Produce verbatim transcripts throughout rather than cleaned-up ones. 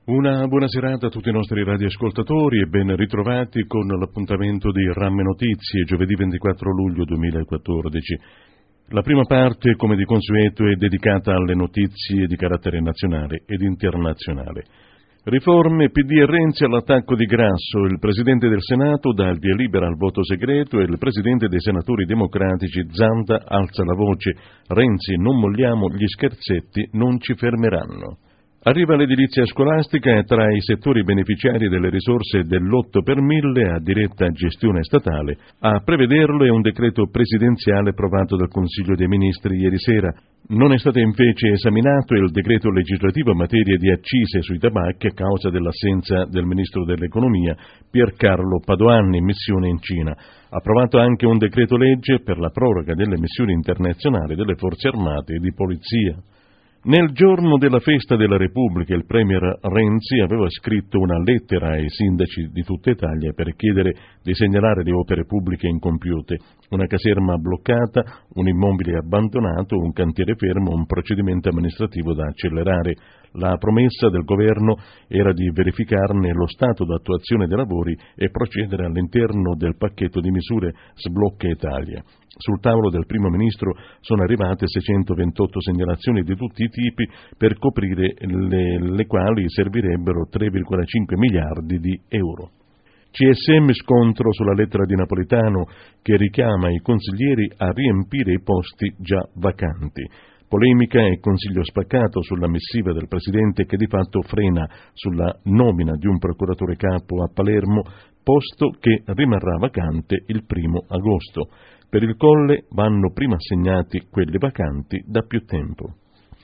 Una buona serata a tutti i nostri radioascoltatori e ben ritrovati con l'appuntamento di Ramme Notizie, giovedì ventiquattro luglio duemilaquattordici. La prima parte, come di consueto, è dedicata alle notizie di carattere nazionale ed internazionale. Riforme, P D e Renzi all'attacco di Grasso, il Presidente del Senato dà il via libera al voto segreto e il Presidente dei Senatori Democratici Zanda alza la voce: Renzi, non molliamo, gli scherzetti non ci fermeranno. Arriva l'edilizia scolastica e tra i settori beneficiari delle risorse dell'otto per mille a diretta gestione statale. A prevederlo è un decreto presidenziale approvato dal Consiglio dei Ministri ieri sera. Non è stato invece esaminato il decreto legislativo in materia di accise sui tabacchi a causa dell'assenza del Ministro dell'Economia Piercarlo Padoan in missione in Cina. Approvato anche un decreto legge per la proroga delle missioni internazionali delle Forze Armate e di Polizia. Nel giorno della festa della Repubblica il premier Renzi aveva scritto una lettera ai sindaci di tutta Italia per chiedere di segnalare le opere pubbliche incompiute: una caserma bloccata, un immobile abbandonato, un cantiere fermo, un procedimento amministrativo da accelerare. La promessa del governo era di verificarne lo stato d'attuazione dei lavori e procedere all'interno del pacchetto di misure Sblocca Italia. Sul tavolo del primo ministro sono arrivate seicentoventotto segnalazioni di tutti i tipi per coprire le, le quali servirebbero tre virgola cinque miliardi di euro. C S M scontro sulla lettera di Napolitano che richiama i consiglieri a riempire i posti già vacanti. Polemica e consiglio spaccato sulla missiva del Presidente che di fatto frena sulla nomina di un procuratore capo a Palermo, posto che rimarrà vacante il primo agosto. Per il Colle vanno prima assegnati quelli vacanti da più tempo.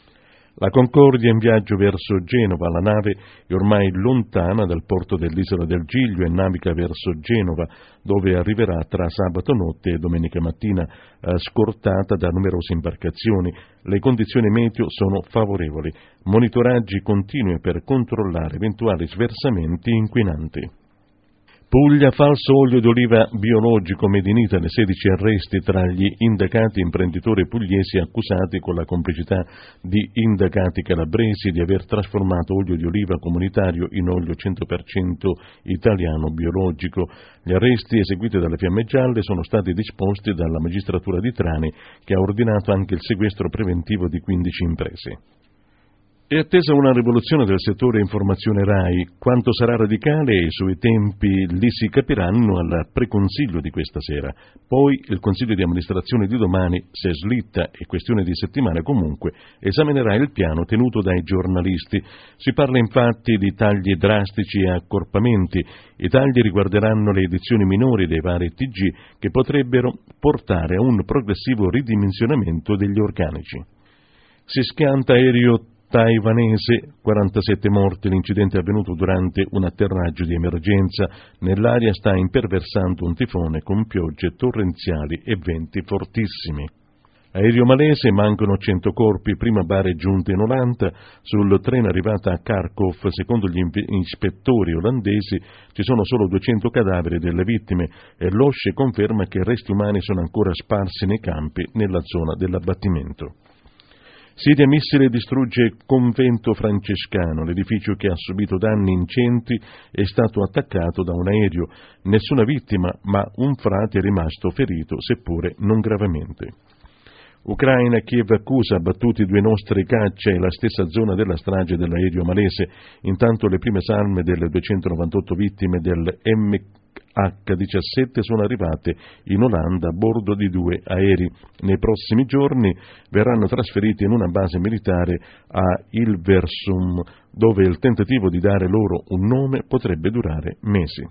La Concordia in viaggio verso Genova, la nave è ormai lontana dal porto dell'isola del Giglio e naviga verso Genova, dove arriverà tra sabato notte e domenica mattina, eh, scortata da numerose imbarcazioni. Le condizioni meteo sono favorevoli, monitoraggi continui per controllare eventuali sversamenti inquinanti. Puglia, falso olio d'oliva biologico made in Italy, sedici arresti tra gli indagati imprenditori pugliesi accusati con la complicità di indagati calabresi di aver trasformato olio di oliva comunitario in olio cento per cento italiano biologico. Gli arresti eseguiti dalle Fiamme Gialle sono stati disposti dalla magistratura di Trani, che ha ordinato anche il sequestro preventivo di quindici imprese. È attesa una rivoluzione del settore informazione RAI. Quanto sarà radicale e i suoi tempi li si capiranno al preconsiglio di questa sera. Poi il consiglio di amministrazione di domani, se slitta e questione di settimane comunque, esaminerà il piano tenuto dai giornalisti. Si parla infatti di tagli drastici e accorpamenti. I tagli riguarderanno le edizioni minori dei vari T G che potrebbero portare a un progressivo ridimensionamento degli organici. Si schianta aereo taiwanese, quarantasette morti, l'incidente è avvenuto durante un atterraggio di emergenza. Nell'aria sta imperversando un tifone con piogge torrenziali e venti fortissimi. Aereo malese, mancano cento corpi, prima bare giunte in Olanda. Sul treno arrivata a Kharkov, secondo gli ispettori olandesi, ci sono solo duecento cadaveri delle vittime e l'O S C E conferma che resti umani sono ancora sparsi nei campi nella zona dell'abbattimento. Siria missile distrugge convento francescano. L'edificio, che ha subito danni ingenti, è stato attaccato da un aereo. Nessuna vittima, ma un frate è rimasto ferito, seppure non gravemente. Ucraina, Kiev accusa abbattuti due nostri caccia e la stessa zona della strage dell'aereo malese. Intanto le prime salme delle duecentonovantotto vittime del M H diciassette sono arrivate in Olanda a bordo di due aerei. Nei prossimi giorni verranno trasferiti in una base militare a Hilversum, dove il tentativo di dare loro un nome potrebbe durare mesi.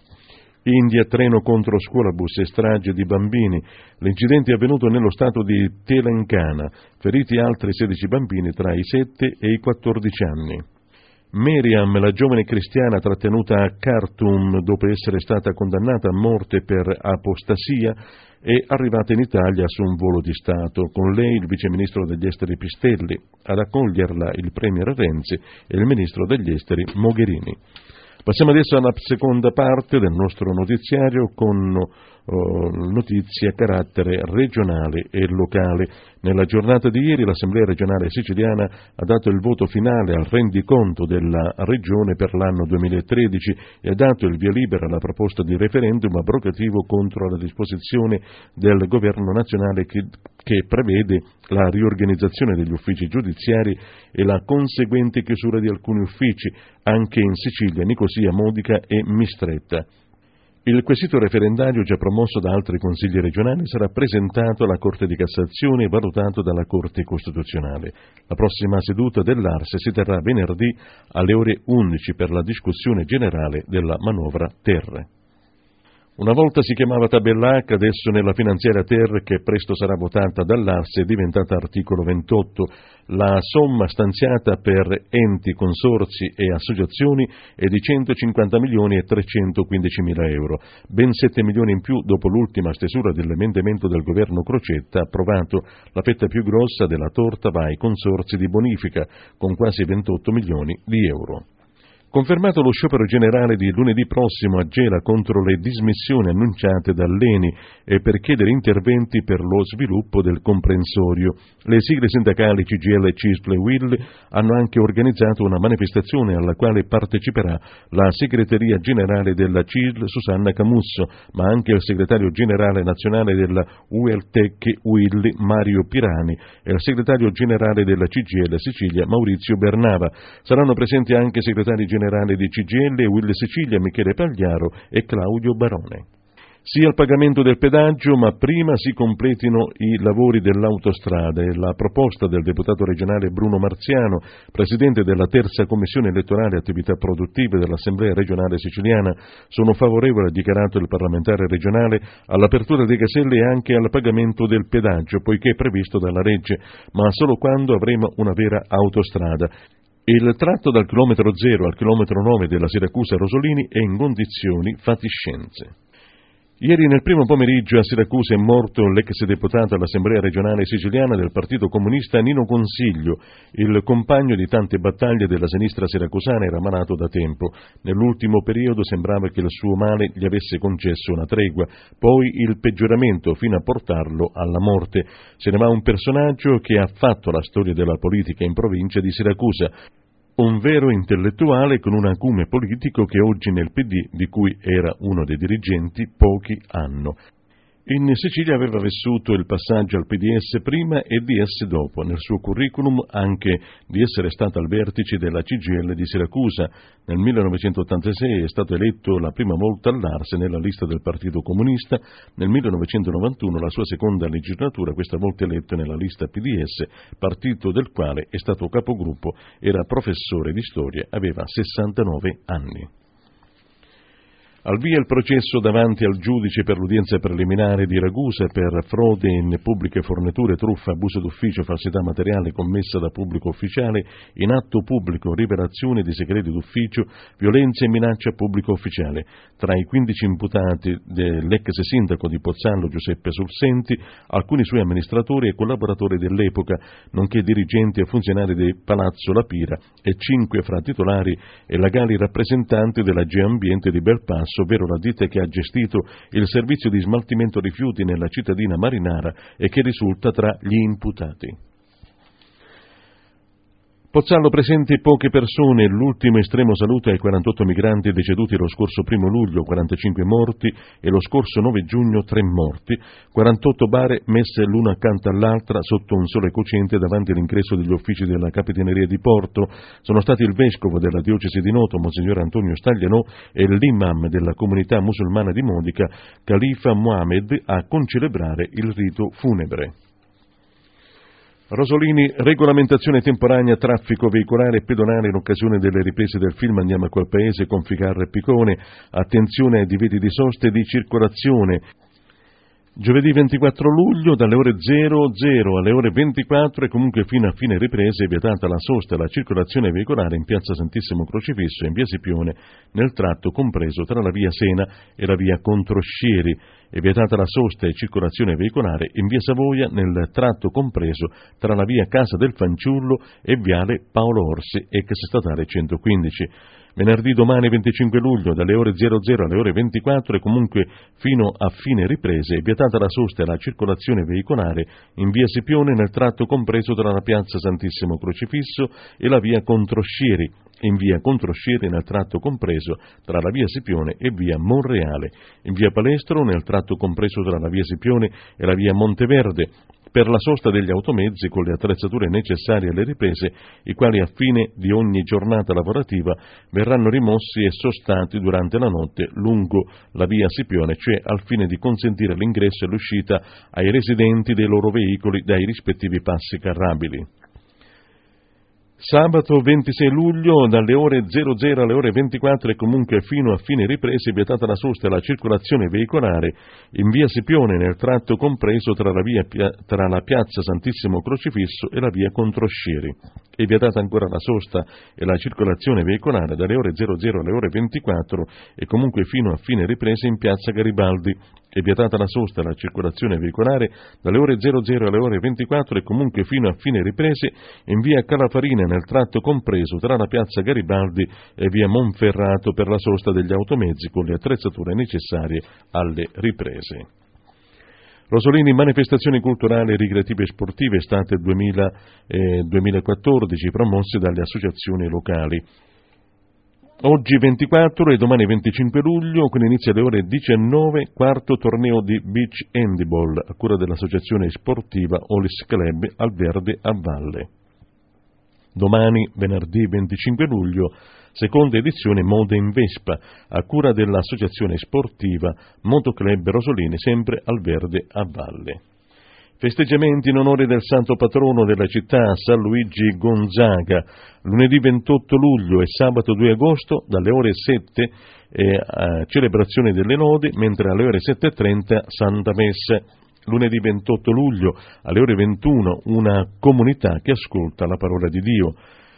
India, treno contro scuolabus e strage di bambini. L'incidente è avvenuto nello stato di Telangana, feriti altri sedici bambini tra i sette e i quattordici anni. Meriam, la giovane cristiana trattenuta a Khartoum dopo essere stata condannata a morte per apostasia, è arrivata in Italia su un volo di Stato. Con lei il viceministro degli esteri Pistelli, ad accoglierla il premier Renzi e il ministro degli esteri Mogherini. Passiamo adesso alla seconda parte del nostro notiziario con oh, notizie a carattere regionale e locale. Nella giornata di ieri l'Assemblea regionale siciliana ha dato il voto finale al rendiconto della regione per l'anno duemilatredici e ha dato il via libera alla proposta di referendum abrogativo contro la disposizione del governo nazionale che, che prevede la riorganizzazione degli uffici giudiziari e la conseguente chiusura di alcuni uffici, anche in Sicilia, Nicosia, Modica e Mistretta. Il quesito referendario, già promosso da altri consigli regionali, sarà presentato alla Corte di Cassazione e valutato dalla Corte Costituzionale. La prossima seduta dell'A R S E si terrà venerdì alle ore undici per la discussione generale della manovra Ter. Una volta si chiamava tabella H, adesso nella finanziaria Ter, che presto sarà votata dall'A R S E, è diventata articolo ventotto. La somma stanziata per enti, consorzi e associazioni è di centocinquanta milioni e trecentoquindicimila euro, ben sette milioni in più dopo l'ultima stesura dell'emendamento del governo Crocetta approvato. La fetta più grossa della torta va ai consorzi di bonifica, con quasi ventotto milioni di euro. Confermato lo sciopero generale di lunedì prossimo a Gela contro le dismissioni annunciate dall'E N I e per chiedere interventi per lo sviluppo del comprensorio. Le sigle sindacali C G I L, C I S L e U I L hanno anche organizzato una manifestazione alla quale parteciperà la segreteria generale della C I S L Susanna Camusso, ma anche il segretario generale nazionale della U E L T E C U I L Mario Pirani e il segretario generale della C G I L Sicilia Maurizio Bernava. Saranno presenti anche i segretari generali generale di C G I L e U I L Sicilia Michele Pagliaro e Claudio Barone. Sia il pagamento del pedaggio, ma prima si completino i lavori dell'autostrada e la proposta del deputato regionale Bruno Marziano, presidente della terza commissione elettorale attività produttive dell'Assemblea regionale siciliana. Sono favorevole, ha dichiarato il parlamentare regionale, all'apertura dei caselli e anche al pagamento del pedaggio, poiché è previsto dalla legge, ma solo quando avremo una vera autostrada. Il tratto dal chilometro zero al chilometro nove della Siracusa Rosolini è in condizioni fatiscenze. Ieri nel primo pomeriggio a Siracusa è morto l'ex deputato all'Assemblea regionale siciliana del Partito Comunista Nino Consiglio. Il compagno di tante battaglie della sinistra siracusana era malato da tempo. Nell'ultimo periodo sembrava che il suo male gli avesse concesso una tregua, poi il peggioramento fino a portarlo alla morte. Se ne va un personaggio che ha fatto la storia della politica in provincia di Siracusa. Un vero intellettuale con un acume politico che oggi nel P D, di cui era uno dei dirigenti, pochi hanno. In Sicilia aveva vissuto il passaggio al P D S prima e D S dopo. Nel suo curriculum anche di essere stato al vertice della C G I L di Siracusa. Nel millenovecentottantasei è stato eletto la prima volta all'A R S E nella lista del Partito Comunista. Nel millenovecentonovantuno la sua seconda legislatura, questa volta eletto nella lista P D S, partito del quale è stato capogruppo, era professore di storia, aveva sessantanove anni. Al via il processo davanti al giudice per l'udienza preliminare di Ragusa per frode in pubbliche forniture, truffa, abuso d'ufficio, falsità materiale commessa da pubblico ufficiale, in atto pubblico, rivelazione di segreti d'ufficio, violenza e minaccia a pubblico ufficiale. Tra i quindici imputati dell'ex sindaco di Pozzallo Giuseppe Sulsenti, alcuni suoi amministratori e collaboratori dell'epoca, nonché dirigenti e funzionari di Palazzo La Pira e cinque fra titolari e legali rappresentanti della Geambiente di Belpasso, ovvero la ditta che ha gestito il servizio di smaltimento rifiuti nella cittadina marinara e che risulta tra gli imputati. Pozzallo presenti poche persone, l'ultimo estremo saluto ai quarantotto migranti deceduti lo scorso primo luglio, quarantacinque morti, e lo scorso nove giugno tre morti, quarantotto bare messe l'una accanto all'altra sotto un sole cocente davanti all'ingresso degli uffici della Capitaneria di Porto. Sono stati il vescovo della diocesi di Noto, Monsignor Antonio Staglianò, e l'imam della comunità musulmana di Modica, Khalifa Mohamed, a concelebrare il rito funebre. Rosolini, regolamentazione temporanea, traffico veicolare e pedonale in occasione delle riprese del film Andiamo a quel paese con Ficarra e Picone, attenzione ai divieti di sosta e di circolazione. Giovedì ventiquattro luglio dalle ore zero zero alle ore ventiquattro e comunque fino a fine riprese è vietata la sosta e la circolazione veicolare in piazza Santissimo Crocifisso e in via Scipione nel tratto compreso tra la via Sena e la via Controscieri. È vietata la sosta e circolazione veicolare in via Savoia nel tratto compreso tra la via Casa del Fanciullo e viale Paolo Orsi, ex statale centoquindici. Venerdì domani venticinque luglio dalle ore zero zero alle ore ventiquattro e comunque fino a fine riprese è vietata la sosta e la circolazione veicolare in via Scipione nel tratto compreso tra la piazza Santissimo Crocifisso e la via Controscieri, in via Controscieri nel tratto compreso tra la via Scipione e via Monreale, in via Palestro nel tratto compreso tra la via Scipione e la via Monteverde, per la sosta degli automezzi con le attrezzature necessarie alle riprese, i quali a fine di ogni giornata lavorativa verranno rimossi e sostati durante la notte lungo la via Scipione, cioè al fine di consentire l'ingresso e l'uscita ai residenti dei loro veicoli dai rispettivi passi carrabili. Sabato ventisei luglio dalle ore zero zero alle ore ventiquattro e comunque fino a fine riprese è vietata la sosta e la circolazione veicolare in via Scipione nel tratto compreso tra la, via, tra la piazza Santissimo Crocifisso e la via Controscieri. È vietata ancora la sosta e la circolazione veicolare dalle ore zero zero alle ore ventiquattro e comunque fino a fine riprese in piazza Garibaldi. È vietata la sosta e la circolazione veicolare dalle ore zero zero alle ore ventiquattro e comunque fino a fine riprese in via Calafarina nel tratto compreso tra la piazza Garibaldi e via Monferrato per la sosta degli automezzi con le attrezzature necessarie alle riprese. Rosolini, manifestazioni culturali, ricreative e sportive estate duemila, eh, duemilaquattordici promosse dalle associazioni locali. Oggi ventiquattro e domani venticinque luglio, con inizio alle ore diciannove, quarto torneo di beach handball a cura dell'associazione sportiva Olis Club al Verde a Valle. Domani, venerdì venticinque luglio, seconda edizione Moda in Vespa a cura dell'associazione sportiva Motoclub Rosolini, sempre al Verde a Valle. Festeggiamenti in onore del santo patrono della città, San Luigi Gonzaga, lunedì ventotto luglio e sabato due agosto, dalle ore sette, eh, celebrazione delle lodi, mentre alle ore sette e trenta Santa Messa. Lunedì ventotto luglio, alle ore ventuno, una comunità che ascolta la parola di Dio.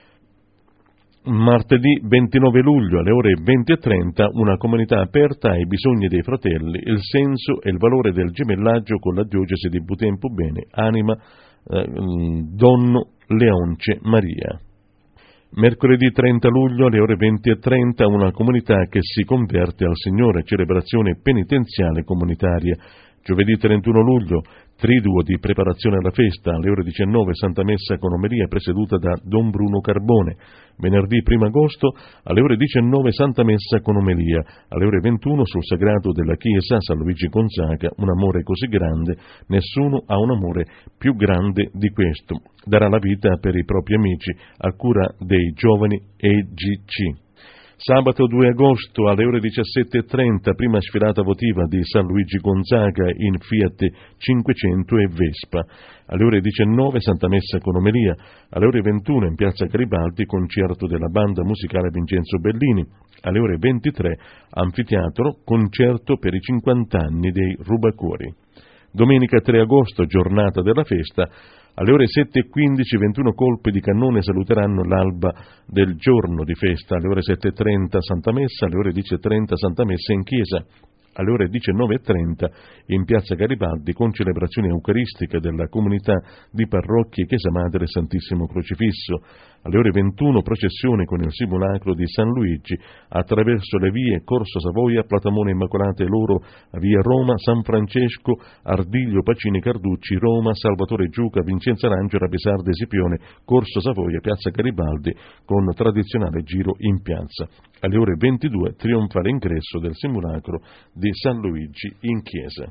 Martedì ventinove luglio alle ore venti e trenta una comunità aperta ai bisogni dei fratelli, il senso e il valore del gemellaggio con la diocesi di Butempo Bene, anima eh, Donno Leonce Maria. Mercoledì trenta luglio alle ore venti e trenta una comunità che si converte al Signore, celebrazione penitenziale comunitaria. Giovedì trentuno luglio, triduo di preparazione alla festa, alle ore diciannove Santa Messa con omelia presieduta da Don Bruno Carbone. Venerdì primo agosto, alle ore diciannove Santa Messa con omelia, alle ore ventuno sul sagrato della chiesa San Luigi Gonzaga, un amore così grande, nessuno ha un amore più grande di questo. Darà la vita per i propri amici a cura dei giovani E G C. Sabato due agosto alle ore diciassette e trenta, prima sfilata votiva di San Luigi Gonzaga in Fiat cinquecento e Vespa. Alle ore diciannove Santa Messa con omelia, alle ore ventuno in piazza Garibaldi concerto della banda musicale Vincenzo Bellini, alle ore ventitré anfiteatro concerto per i cinquanta anni dei Rubacuori. Domenica tre agosto, giornata della festa, alle ore sette e quindici ventuno colpi di cannone saluteranno l'alba del giorno di festa. Alle ore sette e trenta Santa Messa, alle ore dieci e trenta Santa Messa in chiesa. Alle ore diciannove e trenta in piazza Garibaldi con celebrazione eucaristica della comunità di parrocchie Chiesa Madre Santissimo Crocifisso. Alle ore ventuno processione con il simulacro di San Luigi attraverso le vie Corso Savoia, Platamone Immacolata e Loro, via Roma, San Francesco, Ardiglio, Pacini Carducci, Roma, Salvatore Giuca, Vincenzo Arangio, Rapisarde, Scipione, Corso Savoia, piazza Garibaldi con tradizionale giro in piazza. Alle ore ventidue trionfale ingresso del simulacro di San Luigi in chiesa.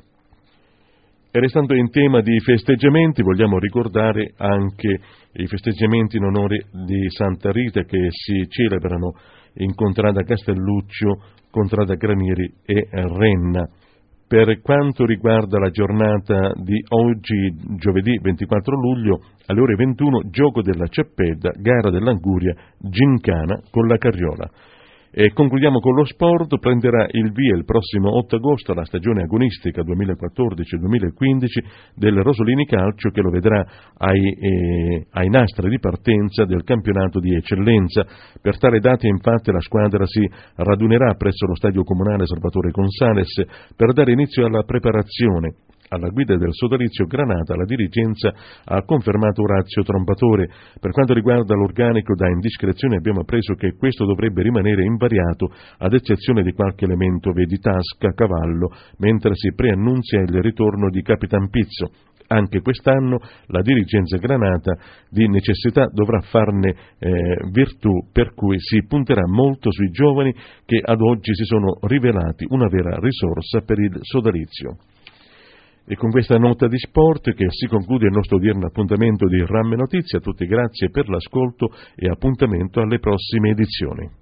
E restando in tema di festeggiamenti, vogliamo ricordare anche i festeggiamenti in onore di Santa Rita che si celebrano in Contrada Castelluccio, Contrada Granieri e Renna. Per quanto riguarda la giornata di oggi, giovedì ventiquattro luglio, alle ore ventuno, gioco della Ceppedda, gara dell'Anguria, gincana con la carriola. E concludiamo con lo sport. Prenderà il via il prossimo otto agosto la stagione agonistica duemilaquattordici duemilaquindici del Rosolini Calcio, che lo vedrà ai, eh, ai nastri di partenza del campionato di eccellenza. Per tale data infatti la squadra si radunerà presso lo stadio comunale Salvatore Consales per dare inizio alla preparazione Alla guida del sodalizio Granata la dirigenza ha confermato Orazio Trompatore. Per quanto riguarda l'organico, da indiscrezione abbiamo appreso che questo dovrebbe rimanere invariato ad eccezione di qualche elemento, vedi tasca, cavallo, mentre si preannunzia il ritorno di Capitan Pizzo. Anche quest'anno la dirigenza Granata di necessità dovrà farne eh, virtù, per cui si punterà molto sui giovani che ad oggi si sono rivelati una vera risorsa per il sodalizio. E con questa nota di sport che si conclude il nostro odierno appuntamento di Ramme Notizie. A tutti grazie per l'ascolto e appuntamento alle prossime edizioni.